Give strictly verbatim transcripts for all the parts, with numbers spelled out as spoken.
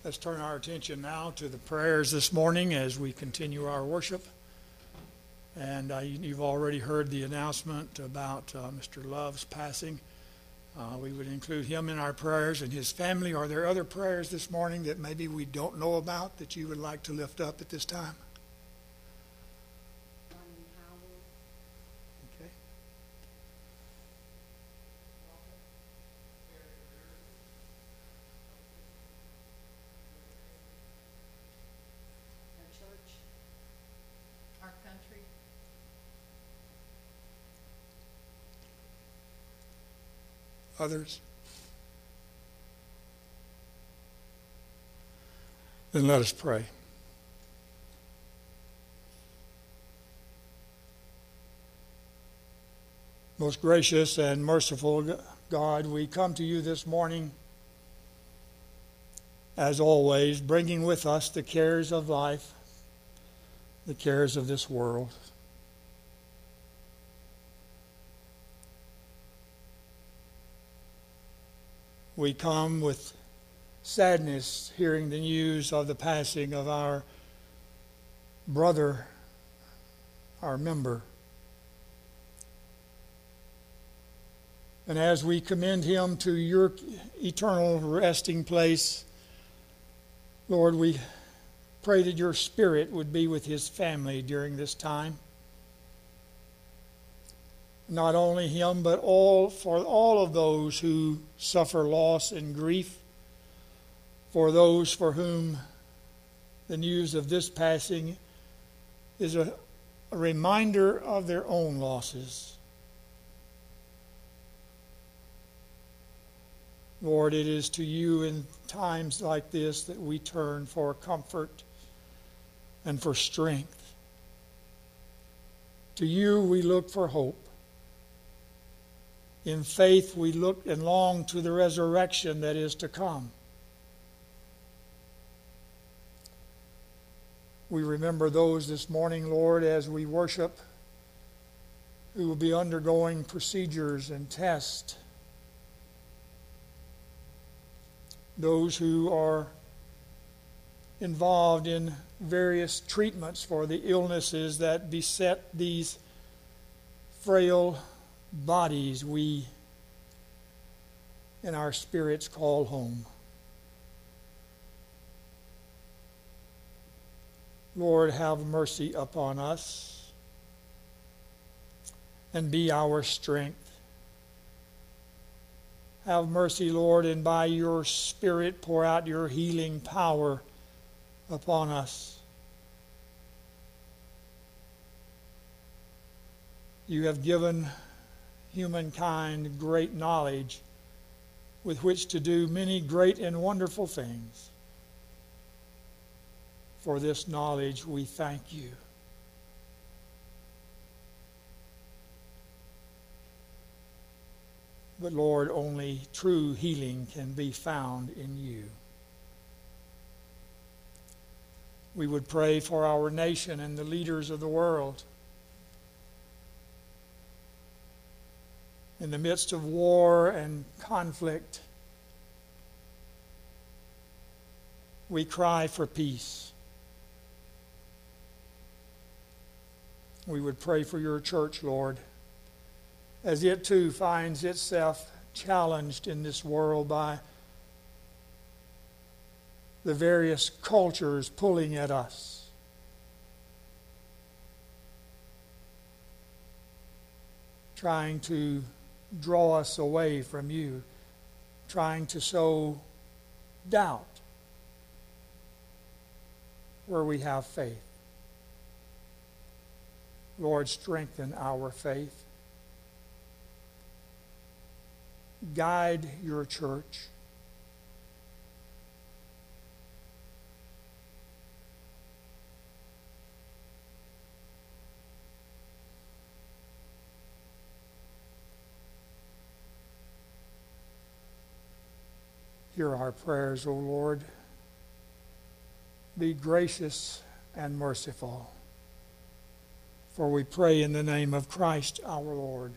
Let's turn our attention now to the prayers this morning as we continue our worship. And uh, you've already heard the announcement about uh, Mister Love's passing. Uh, we would include him in our prayers and his family. Are there other prayers this morning that maybe we don't know about that you would like to lift up at this time? Okay. Our church, our country. Others? Then let us pray. Most gracious and merciful God, we come to you this morning, as always, bringing with us the cares of life, the cares of this world. We come with sadness hearing the news of the passing of our brother, our member. And as we commend him to your eternal resting place, Lord, we pray that your Spirit would be with his family during this time. Not only him, but all for all of those who suffer loss and grief, for those for whom the news of this passing is a, a reminder of their own losses. Lord, it is to you in times like this that we turn for comfort and for strength. To you we look for hope. In faith we look and long to the resurrection that is to come. We remember those this morning, Lord, as we worship, who will be undergoing procedures and tests. Those who are involved in various treatments for the illnesses that beset these frail bodies we in our spirits call home. Lord, have mercy upon us and be our strength. Have mercy, Lord, and by your Spirit pour out your healing power upon us. You have given humankind great knowledge with which to do many great and wonderful things. For this knowledge we thank you. But Lord, only true healing can be found in you. We would pray for our nation and the leaders of the world. In the midst of war and conflict, we cry for peace. We would pray for your church, Lord, as it too finds itself challenged in this world by the various cultures pulling at us. Trying to draw us away from you, trying to sow doubt where we have faith. Lord, strengthen our faith. Guide your church. Hear our prayers, O Lord. Be gracious and merciful. For we pray in the name of Christ our Lord,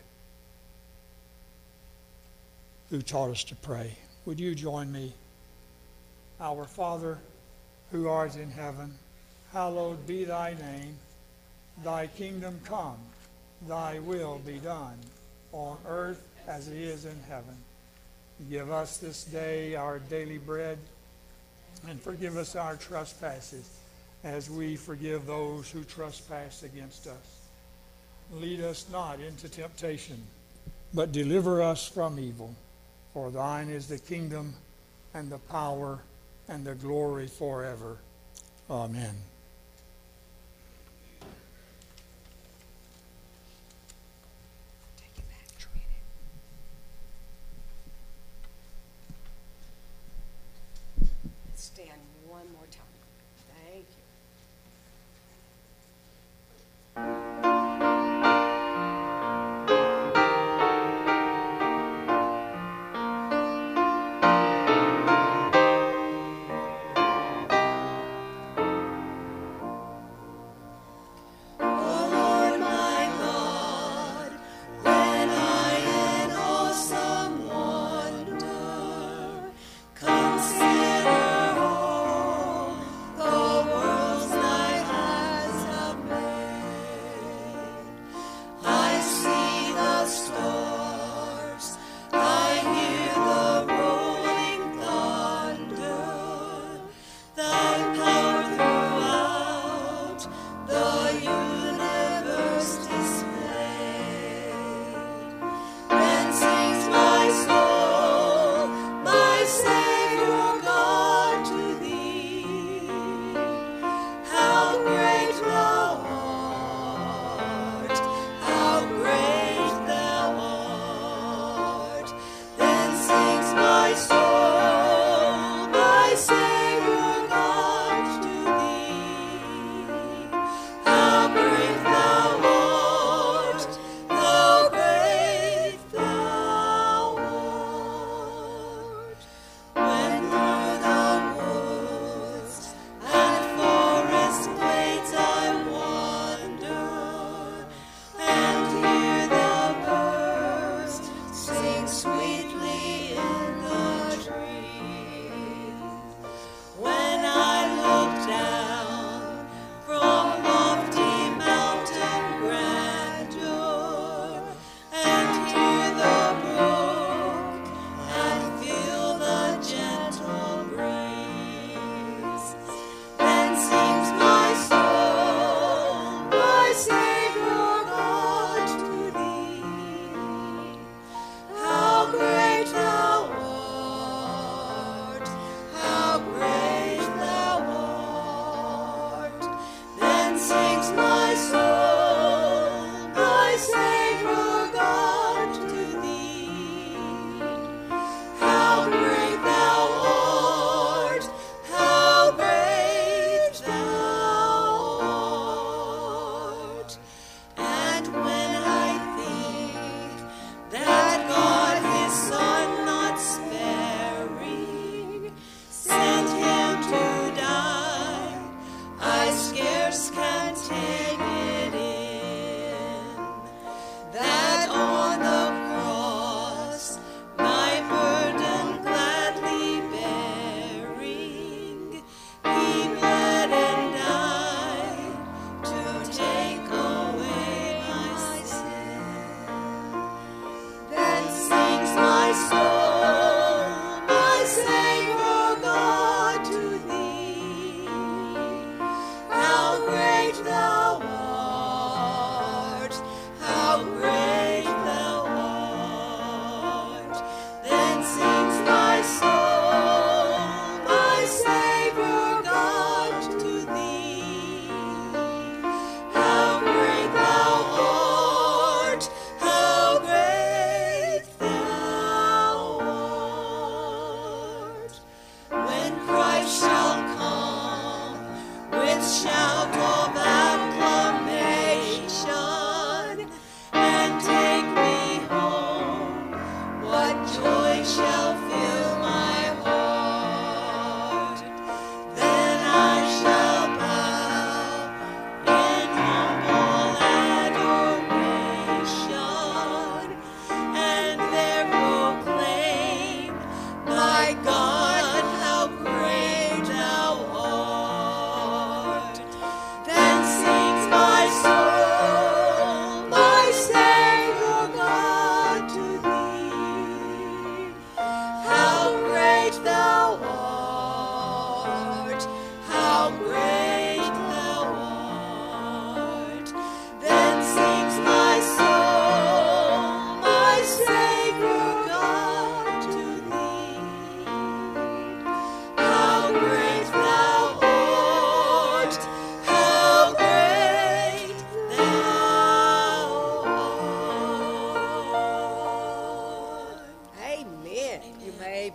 who taught us to pray. Would you join me Our Father, who art in heaven, hallowed be thy name. Thy kingdom come, thy will be done, on earth as it is in heaven. Give us this day our daily bread, and forgive us our trespasses, as we forgive those who trespass against us. Lead us not into temptation, but deliver us from evil. For thine is the kingdom, and the power, and the glory forever. Amen. Stand one more time. Thank you.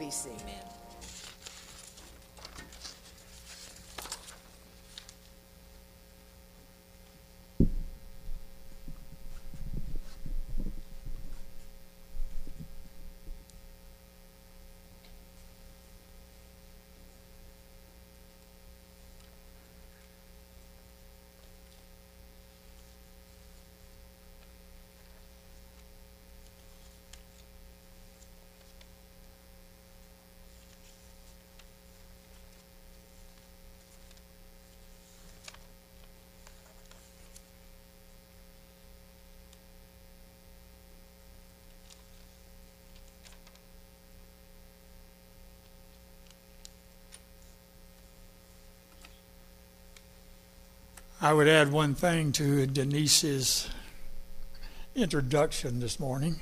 be seated. Amen. I would add one thing to Denise's introduction this morning,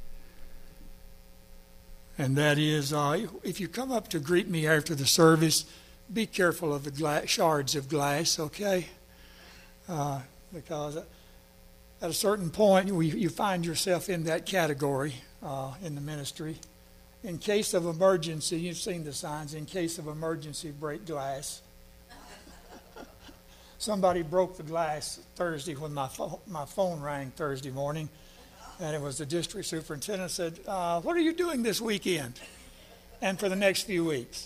and that is, uh, if you come up to greet me after the service, be careful of the gla- shards of glass, okay? Uh, because at a certain point, we, you find yourself in that category uh, in the ministry. In case of emergency, you've seen the signs, in case of emergency, break glass. Somebody broke the glass Thursday when my, pho- my phone rang Thursday morning, and it was the district superintendent said, uh, what are you doing this weekend and for the next few weeks?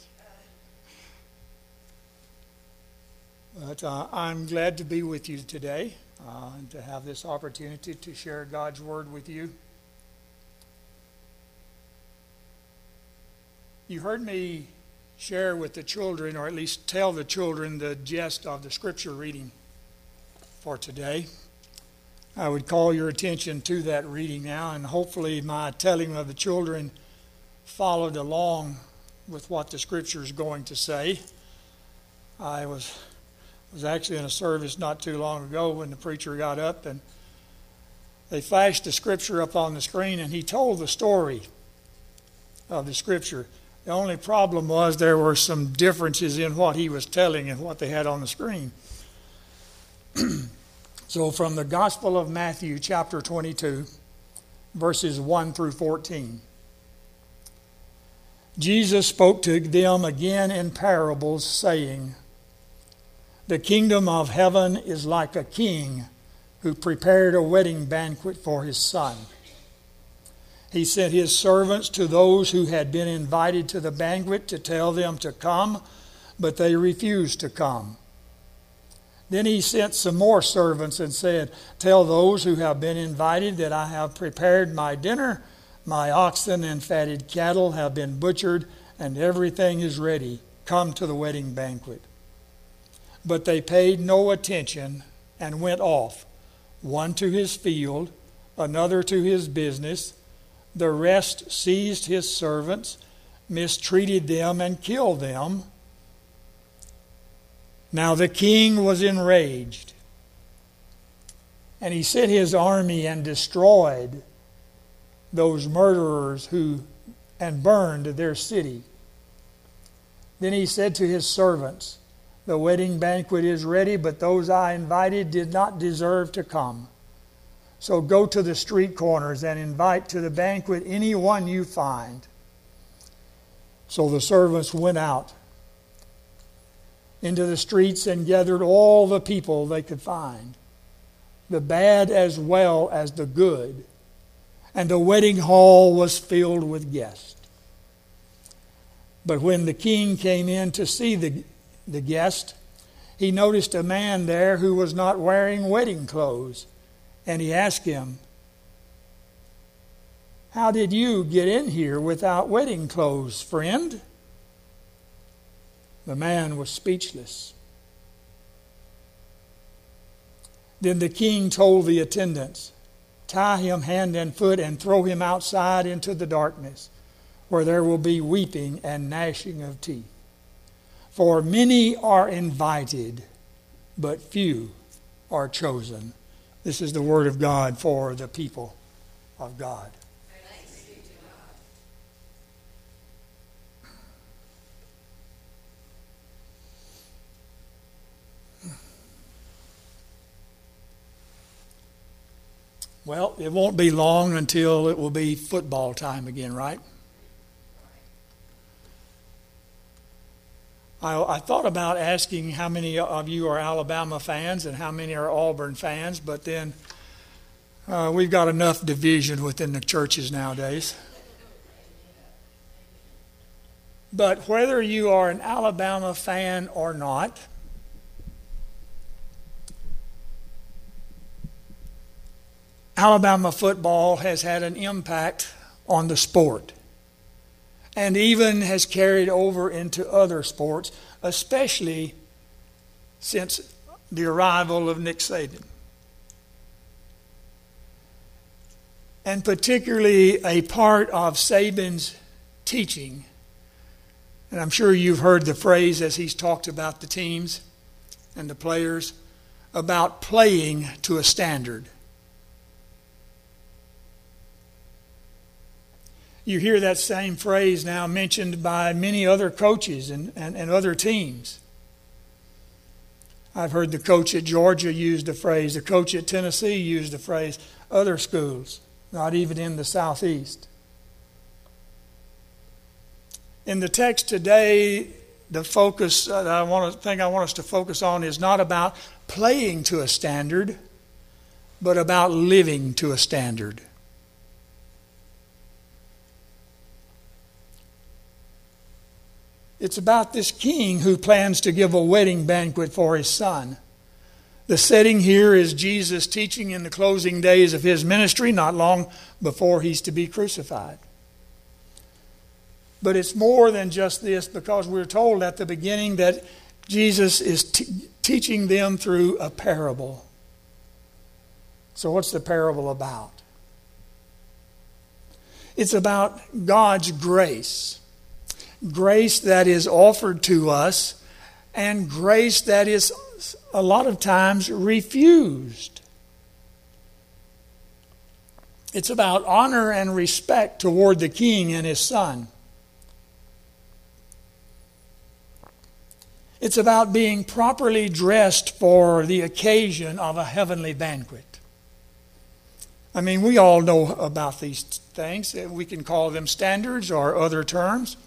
But uh, I'm glad to be with you today uh, and to have this opportunity to share God's Word with you. You heard me share with the children, or at least tell the children, the gist of the scripture reading for today. I would call your attention to that reading now, and hopefully my telling of the children followed along with what the scripture is going to say. I was was actually in a service not too long ago when the preacher got up and they flashed the scripture up on the screen, and he told the story of the scripture. The only problem was there were some differences in what he was telling and what they had on the screen. So from the Gospel of Matthew, chapter twenty-two, verses one through fourteen. Jesus spoke to them again in parables, saying, "The kingdom of heaven is like a king who prepared a wedding banquet for his son. He sent his servants to those who had been invited to the banquet to tell them to come, but they refused to come. Then he sent some more servants and said, 'Tell those who have been invited that I have prepared my dinner. My oxen and fatted cattle have been butchered, and everything is ready. Come to the wedding banquet.' But they paid no attention and went off, one to his field, another to his business. The rest seized his servants, mistreated them, and killed them. Now the king was enraged, and he sent his army and destroyed those murderers who and burned their city. Then he said to his servants, 'The wedding banquet is ready, but those I invited did not deserve to come. So go to the street corners and invite to the banquet anyone you find.' So the servants went out into the streets and gathered all the people they could find, the bad as well as the good, and the wedding hall was filled with guests. But when the king came in to see the, the guest, he noticed a man there who was not wearing wedding clothes. And he asked him, 'How did you get in here without wedding clothes, friend?' The man was speechless. Then the king told the attendants, 'Tie him hand and foot and throw him outside into the darkness, where there will be weeping and gnashing of teeth. For many are invited, but few are chosen.'" This is the word of God for the people of God. Thanks be to God. Well, it won't be long until it will be football time again, right? I, I thought about asking how many of you are Alabama fans and how many are Auburn fans, but then uh, we've got enough division within the churches nowadays. But whether you are an Alabama fan or not, Alabama football has had an impact on the sport and even has carried over into other sports, especially since the arrival of Nick Saban. And particularly a part of Saban's teaching, and I'm sure you've heard the phrase as he's talked about the teams and the players, about playing to a standard. You hear that same phrase now mentioned by many other coaches and, and, and other teams. I've heard the coach at Georgia use the phrase, the coach at Tennessee used the phrase, other schools, not even in the Southeast. In the text today, the focus that I want to think I want us to focus on is not about playing to a standard, but about living to a standard. It's about this king who plans to give a wedding banquet for his son. The setting here is Jesus teaching in the closing days of his ministry, not long before he's to be crucified. But it's more than just this, because we're told at the beginning that Jesus is t- teaching them through a parable. So what's the parable about? It's about God's grace. Grace that is offered to us, and grace that is a lot of times refused. It's about honor and respect toward the king and his son. It's about being properly dressed for the occasion of a heavenly banquet. I mean, we all know about these things. We can call them standards or other terms.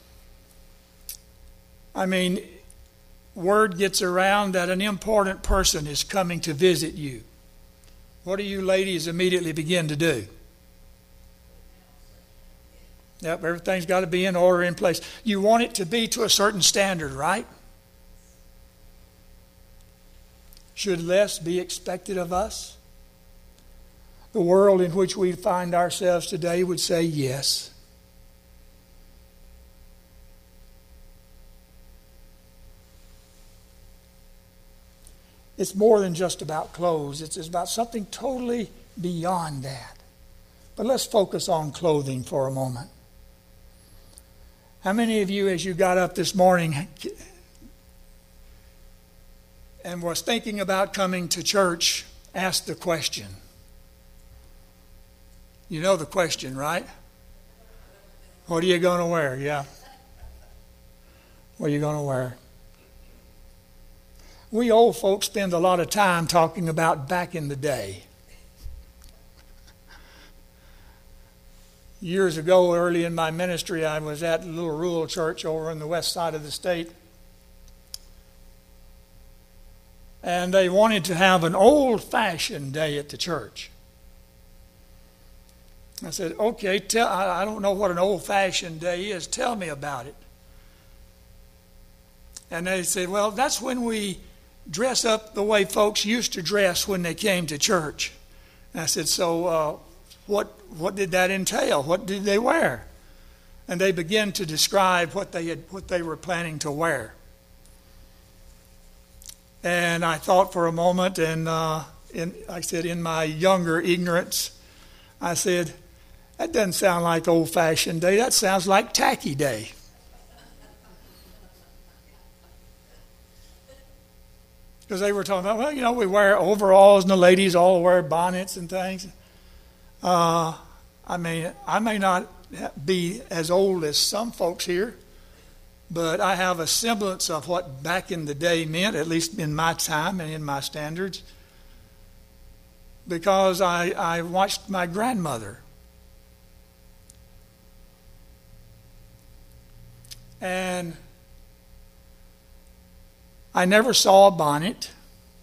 I mean, word gets around that an important person is coming to visit you. What do you ladies immediately begin to do? Yep, everything's got to be in order, in place. You want it to be to a certain standard, right? Should less be expected of us? The world in which we find ourselves today would say yes. It's more than just about clothes. It's about something totally beyond that. But let's focus on clothing for a moment. How many of you, as you got up this morning and was thinking about coming to church, asked the question? You know the question, right? What are you going to wear? Yeah. What are you going to wear? We old folks spend a lot of time talking about back in the day. Years ago, early in my ministry, I was at a little rural church over on the west side of the state. And they wanted to have an old-fashioned day at the church. I said, okay, tell, I don't know what an old-fashioned day is. Tell me about it. And they said, well, that's when we dress up the way folks used to dress when they came to church. And I said, so uh, what what did that entail? What did they wear? And they began to describe what they had what they were planning to wear. And I thought for a moment, and uh, in, like I said, in my younger ignorance, I said, that doesn't sound like old-fashioned day. That sounds like tacky day. Because they were talking about, well, you know, we wear overalls and the ladies all wear bonnets and things. Uh, I mean, I may not be as old as some folks here, but I have a semblance of what back in the day meant, at least in my time and in my standards, because I, I watched my grandmother. And I never saw a bonnet.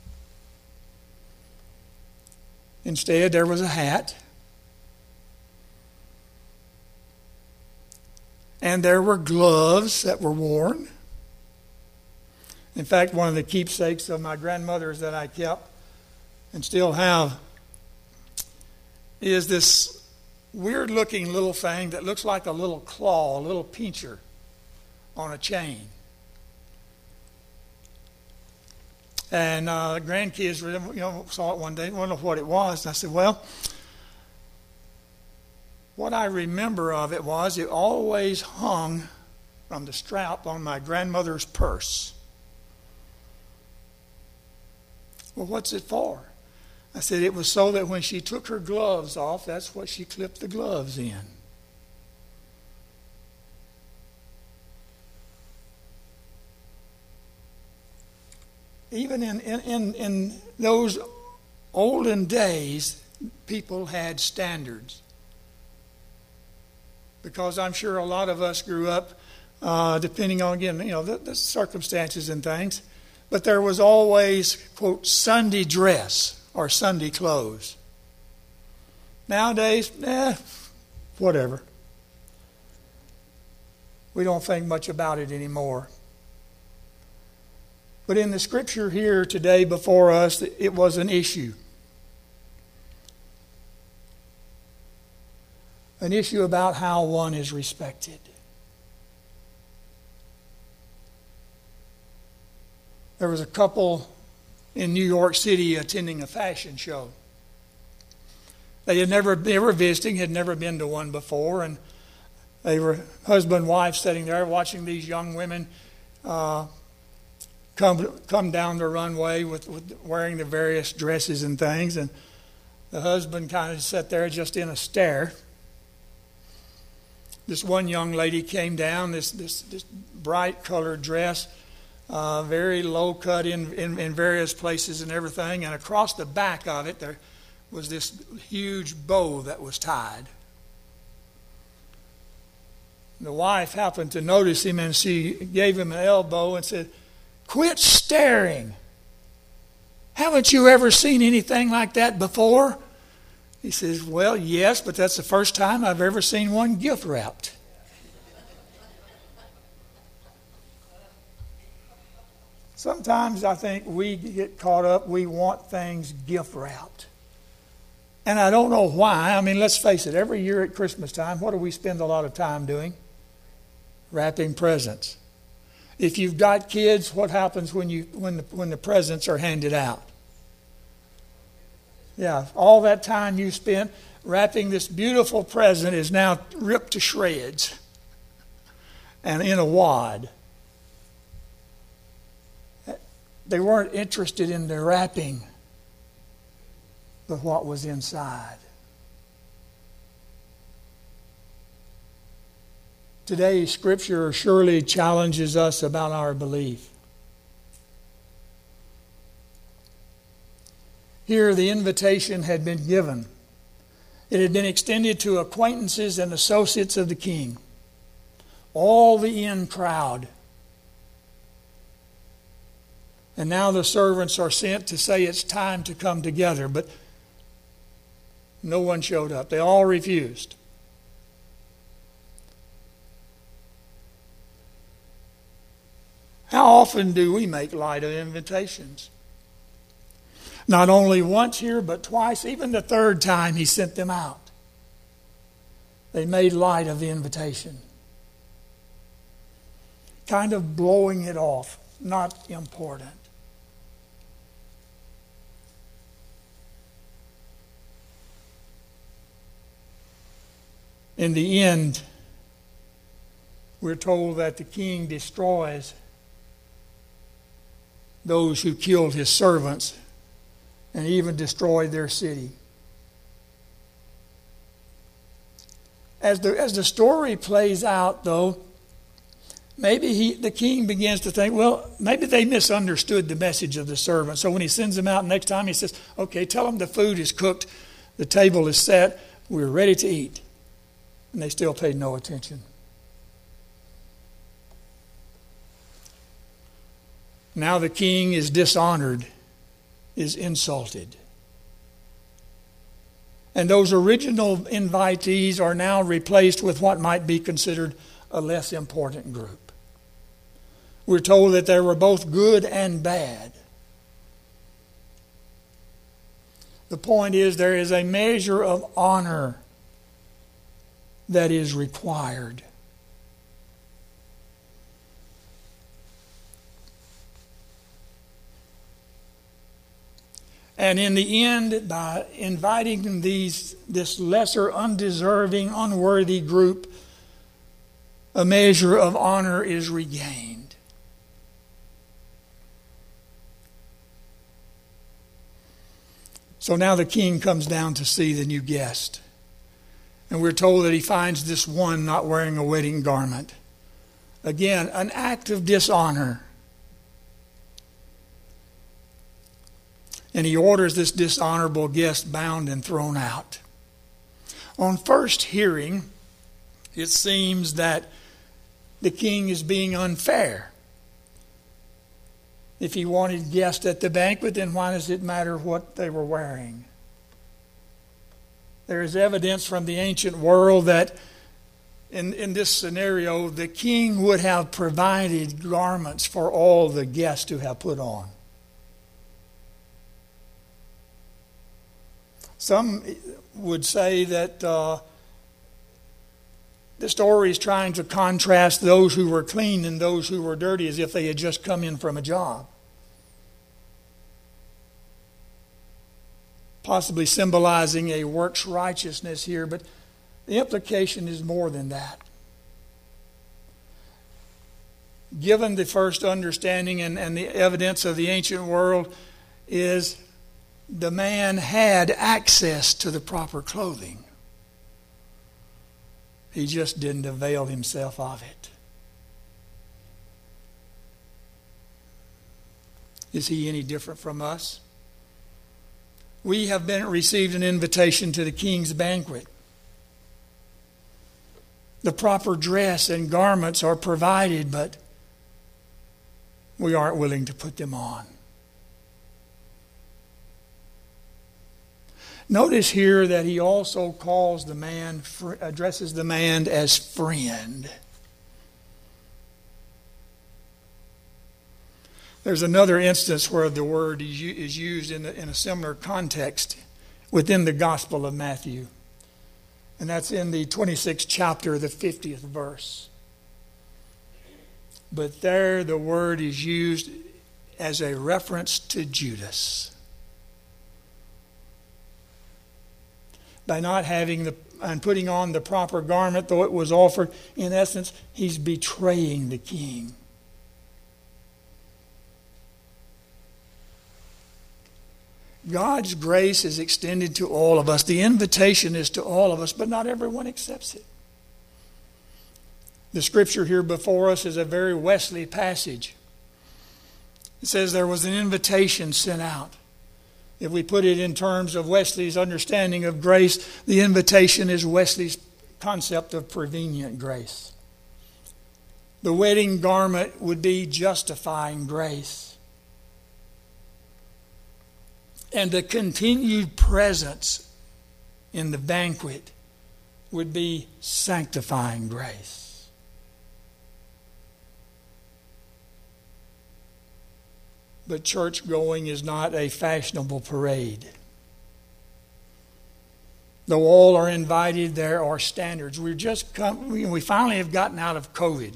Instead, there was a hat. And there were gloves that were worn. In fact, one of the keepsakes of my grandmother's that I kept and still have is this weird-looking little thing that looks like a little claw, a little pincher on a chain. And uh, grandkids, you know, saw it one day, didn't know what it was. And I said, well, what I remember of it was it always hung from the strap on my grandmother's purse. Well, what's it for? I said it was so that when she took her gloves off, that's what she clipped the gloves in. Even in, in, in, in those olden days, people had standards. Because I'm sure a lot of us grew up, uh, depending on, again, you know, the, the circumstances and things, but there was always, quote, Sunday dress or Sunday clothes. Nowadays, eh, whatever. We don't think much about it anymore. But in the scripture here today before us, it was an issue. An issue about how one is respected. There was a couple in New York City attending a fashion show. They had never, they were visiting, had never been to one before, and they were husband and wife sitting there watching these young women uh, come come down the runway with, with wearing the various dresses and things, and the husband kind of sat there just in a stare. This one young lady came down, this this, this bright colored dress, uh, very low cut in, in, in various places and everything, and across the back of it there was this huge bow that was tied. The wife happened to notice him, and she gave him an elbow and said, "Quit staring. Haven't you ever seen anything like that before?" He says, "Well, yes, but that's the first time I've ever seen one gift wrapped." Sometimes I think we get caught up, we want things gift wrapped. And I don't know why. I mean, let's face it, every year at Christmas time, what do we spend a lot of time doing? Wrapping presents. If you've got kids, what happens when you when the when the presents are handed out? Yeah, all that time you spent wrapping this beautiful present is now ripped to shreds and in a wad. They weren't interested in the wrapping, but what was inside. Today's scripture surely challenges us about our belief. Here the invitation had been given. It had been extended to acquaintances and associates of the king. All the in crowd. And now the servants are sent to say it's time to come together, but no one showed up. They all refused. How often do we make light of invitations? Not only once here, but twice, even the third time he sent them out. They made light of the invitation. Kind of blowing it off, not important. In the end, we're told that the king destroys those who killed his servants and even destroyed their city. As the, as the story plays out, though, maybe he, the king begins to think, well, maybe they misunderstood the message of the servant. So when he sends them out next time, he says, okay, tell them the food is cooked, the table is set, we're ready to eat. And they still paid no attention. Now the king is dishonored, is insulted. And those original invitees are now replaced with what might be considered a less important group. We're told that there were both good and bad. The point is, there is a measure of honor that is required. And in the end, by inviting these, this lesser, undeserving, unworthy group, a measure of honor is regained. So now the king comes down to see the new guest. And we're told that he finds this one not wearing a wedding garment. Again, an act of dishonor. And he orders this dishonorable guest bound and thrown out. On first hearing, it seems that the king is being unfair. If he wanted guests at the banquet, then why does it matter what they were wearing? There is evidence from the ancient world that in, in this scenario, the king would have provided garments for all the guests to have put on. Some would say that uh, the story is trying to contrast those who were clean and those who were dirty as if they had just come in from a job. Possibly symbolizing a works righteousness here, but the implication is more than that. Given the first understanding and, and the evidence of the ancient world is the man had access to the proper clothing. He just didn't avail himself of it. Is he any different from us? We have been received an invitation to the king's banquet. The proper dress and garments are provided, but we aren't willing to put them on. Notice here that he also calls the man, addresses the man as friend. There's another instance where the word is used in a, in a similar context within the Gospel of Matthew. And that's in the twenty-sixth chapter, the fiftieth verse. But there the word is used as a reference to Judas. By not having the and putting on the proper garment, though it was offered, in essence, he's betraying the king. God's grace is extended to all of us. The invitation is to all of us, but not everyone accepts it. The scripture here before us is a very Wesley passage. It says there was an invitation sent out. If we put it in terms of Wesley's understanding of grace, the invitation is Wesley's concept of prevenient grace. The wedding garment would be justifying grace. And the continued presence in the banquet would be sanctifying grace. But church going is not a fashionable parade. Though all are invited, there are standards. We've just come, we finally have gotten out of COVID.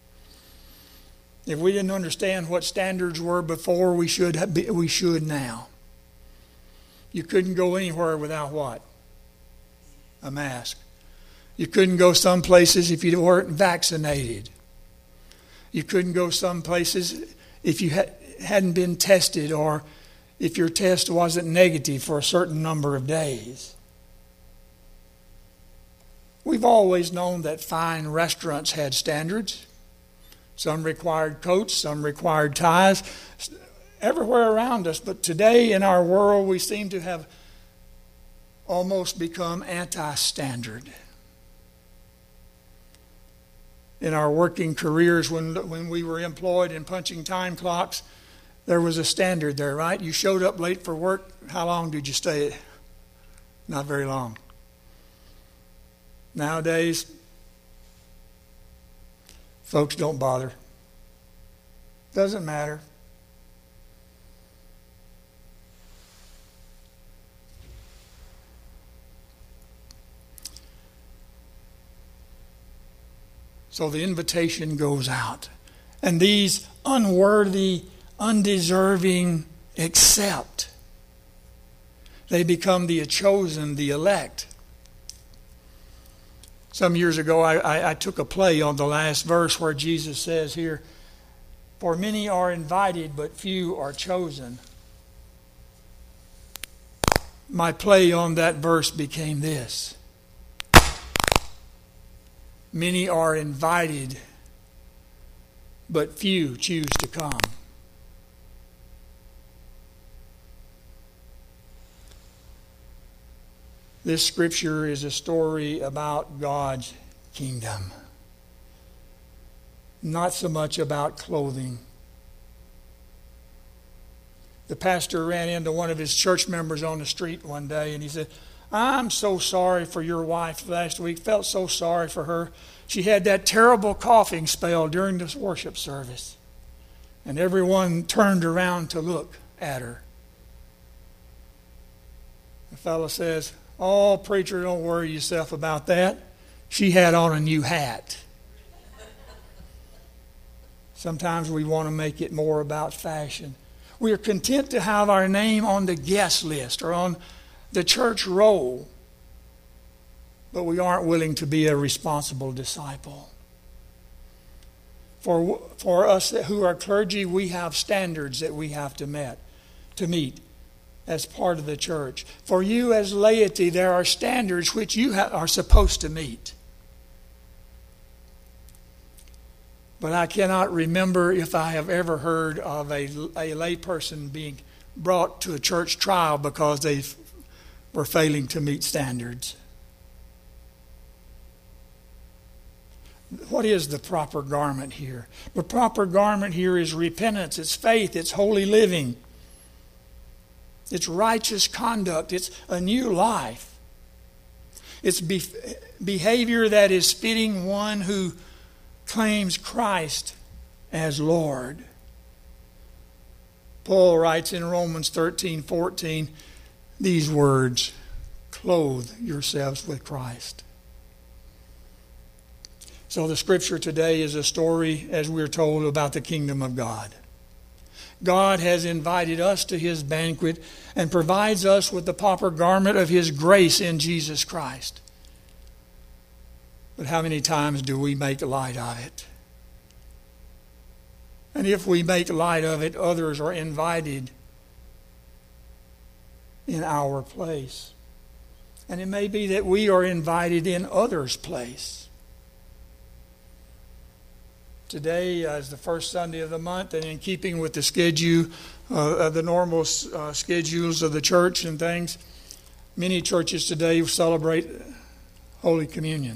If we didn't understand what standards were before, we should have, we should now. You couldn't go anywhere without what? A mask. You couldn't go some places if you weren't vaccinated. You couldn't go some places if you had hadn't been tested or if your test wasn't negative for a certain number of days. We've always known that fine restaurants had standards. Some required coats, some required ties, everywhere around us. But today in our world we seem to have almost become anti-standard. In our working careers, when, when we were employed in punching time clocks, There was a standard there, right? You showed up late for work. How long did you stay? Not very long. Nowadays, folks don't bother. Doesn't matter. So the invitation goes out. And these unworthy, undeserving accept. They become the chosen, the elect. Some years ago, I, I, I took a play on the last verse where Jesus says here, "For many are invited, but few are chosen." My play on that verse became this: many are invited, but few choose to come. This scripture is a story about God's kingdom, not so much about clothing. The pastor ran into one of his church members on the street one day and he said, "I'm so sorry for your wife last week. Felt so sorry for her. She had that terrible coughing spell during this worship service." And everyone turned around to look at her. The fellow says, "Oh, preacher, don't worry yourself about that. She had on a new hat." Sometimes we want to make it more about fashion. We are content to have our name on the guest list or on the church roll, but we aren't willing to be a responsible disciple. For, for us who are clergy, we have standards that we have to met, to meet as part of the church. For you as laity, there are standards which you ha- are supposed to meet. But I cannot remember if I have ever heard of a, a lay person being brought to a church trial because they f- were failing to meet standards. What is the proper garment here? The proper garment here is repentance, it's faith, it's holy living. It's righteous conduct. It's a new life. It's be- behavior that is fitting one who claims Christ as Lord. Paul writes in Romans thirteen fourteen these words, "Clothe yourselves with Christ." So the scripture today is a story, as we're told, about the kingdom of God. God has invited us to His banquet and provides us with the proper garment of His grace in Jesus Christ. But how many times do we make light of it? And if we make light of it, others are invited in our place. And it may be that we are invited in others' place. Today uh, is the first Sunday of the month, and in keeping with the schedule, uh, uh, the normal uh, schedules of the church and things, many churches today celebrate Holy Communion.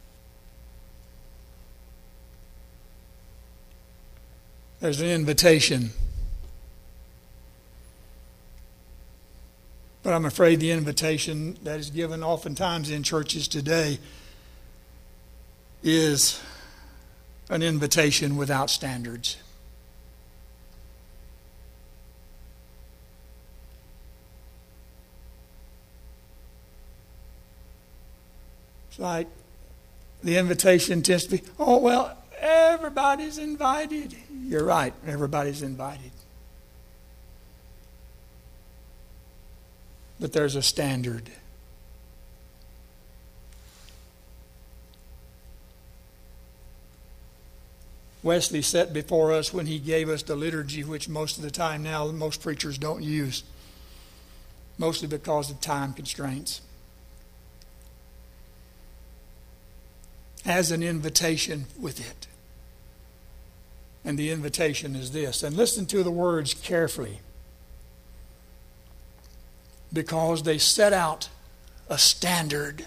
There's an invitation. But I'm afraid the invitation that is given oftentimes in churches today is an invitation without standards. It's like the invitation tends to be, "Oh, well, everybody's invited." You're right, everybody's invited. But there's a standard. Wesley set before us when he gave us the liturgy, which most of the time now most preachers don't use, mostly because of time constraints, has an invitation with it. And the invitation is this, and listen to the words carefully, because they set out a standard.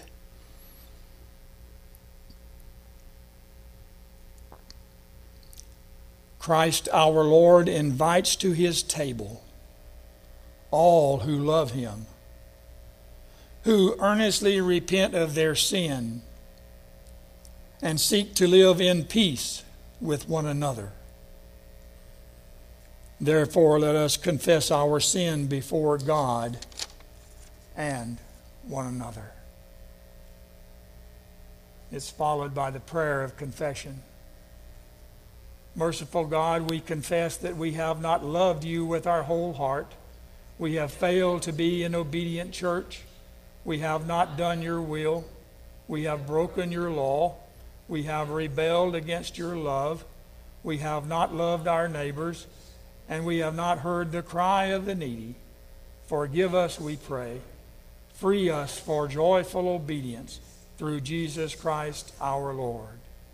Christ our Lord invites to his table all who love him, who earnestly repent of their sin and seek to live in peace with one another. Therefore, let us confess our sin before God and one another. It's followed by the prayer of confession. Merciful God, we confess that we have not loved you with our whole heart. We have failed to be an obedient church. We have not done your will. We have broken your law. We have rebelled against your love. We have not loved our neighbors, and we have not heard the cry of the needy. Forgive us, we pray. Free us for joyful obedience through Jesus Christ our Lord.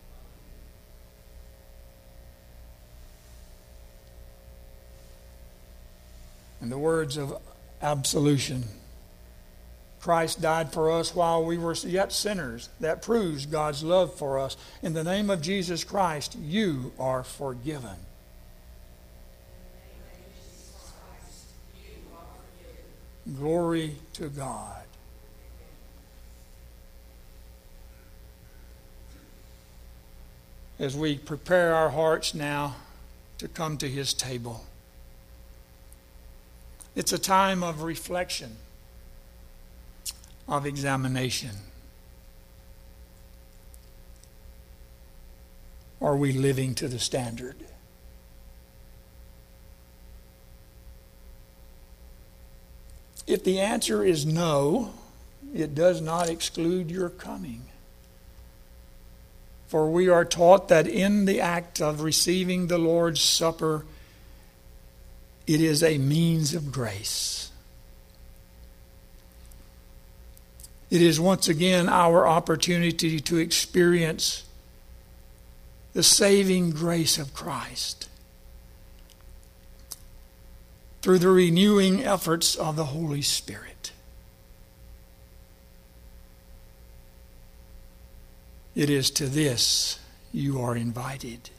In the words of absolution, Christ died for us while we were yet sinners. That proves God's love for us. In the name of Jesus Christ, you are forgiven. Glory to God. As we prepare our hearts now to come to his table, it's a time of reflection, of examination. Are we living to the standard? If the answer is no, it does not exclude your coming. For we are taught that in the act of receiving the Lord's Supper, it is a means of grace. It is once again our opportunity to experience the saving grace of Christ through the renewing efforts of the Holy Spirit. It is to this you are invited.